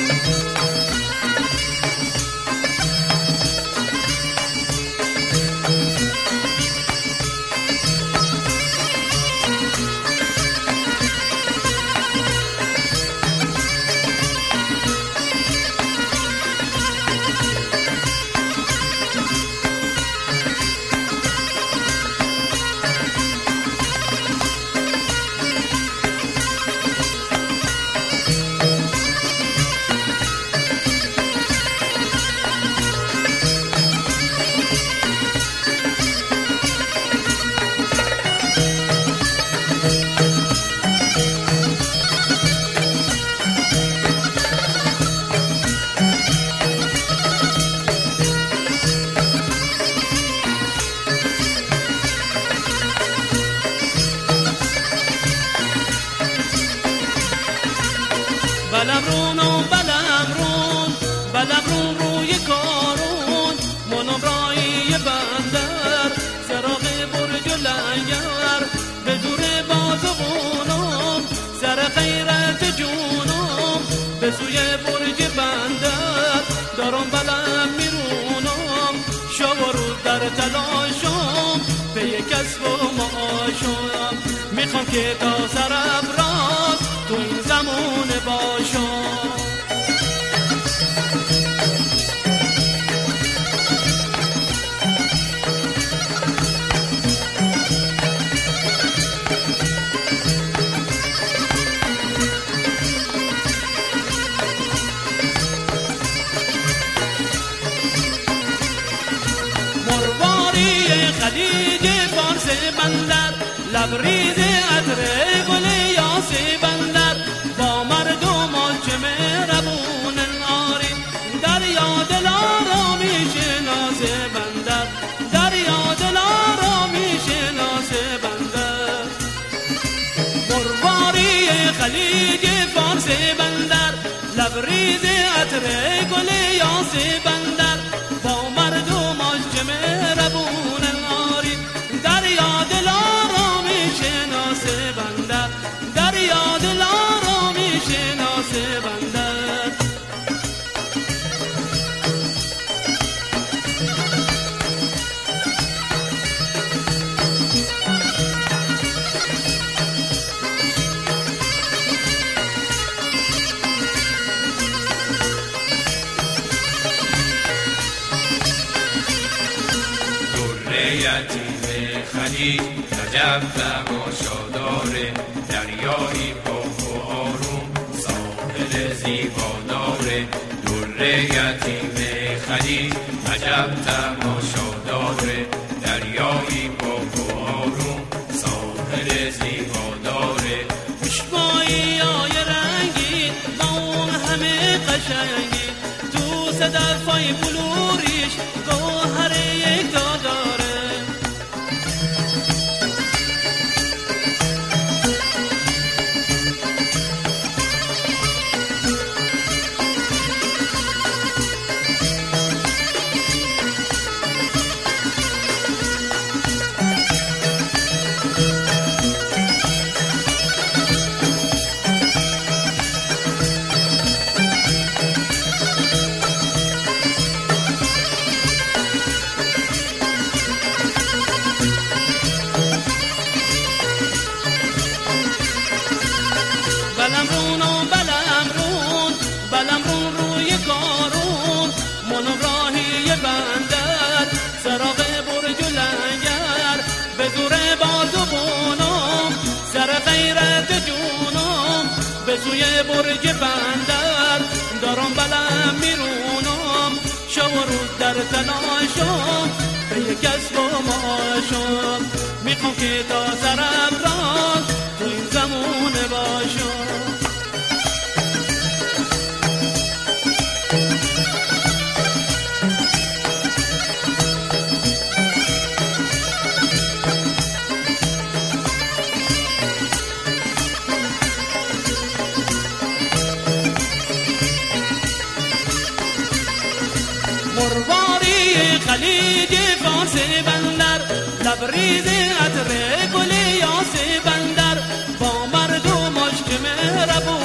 بلم روی کارون منم رایی بندر سراغ برج لنگر به زور بازغونم سر غیرت جونم به سوی برج بندر دارم بلم میرونم شب و روز در تلاشم به یک کسب و معاشم میخوام که تا سرفراز تو این زمونه باشم. خلیج فارس بندر لبریز عطر گل یاس بندر با مردمان چه مهربون آری دریا دلارا میشناس بندر دریا دلارا میشناس بندر مرواری خلیج فارس بندر لبریز عطر گل یاس بندر با مردمان چه مهربون یتیم خلیج عجب تماشا داره دریایی پاک و آروم ساحل زیبا داره در یتیم خلیج عجب تماشا داره دریایی پاک و آروم ساحل زیبا داره چشمایی های رنگی با اون همه قشنگی تو صدفای بلوریش گوهر یک داره بلم رون روی کارون منم راهی بندر سراغ برج لنگر به زور بازغونم سر غیرت جونم به سوی برج بندر دارم بلم میرونم شب و روز در تلاشم به یک کسب و معاشم میخوام که تا سرفراز تو این زمونه باشم. مرواری خلیج فارس بندر لبریز عطر گل یاس بندر با مردمش که مهربون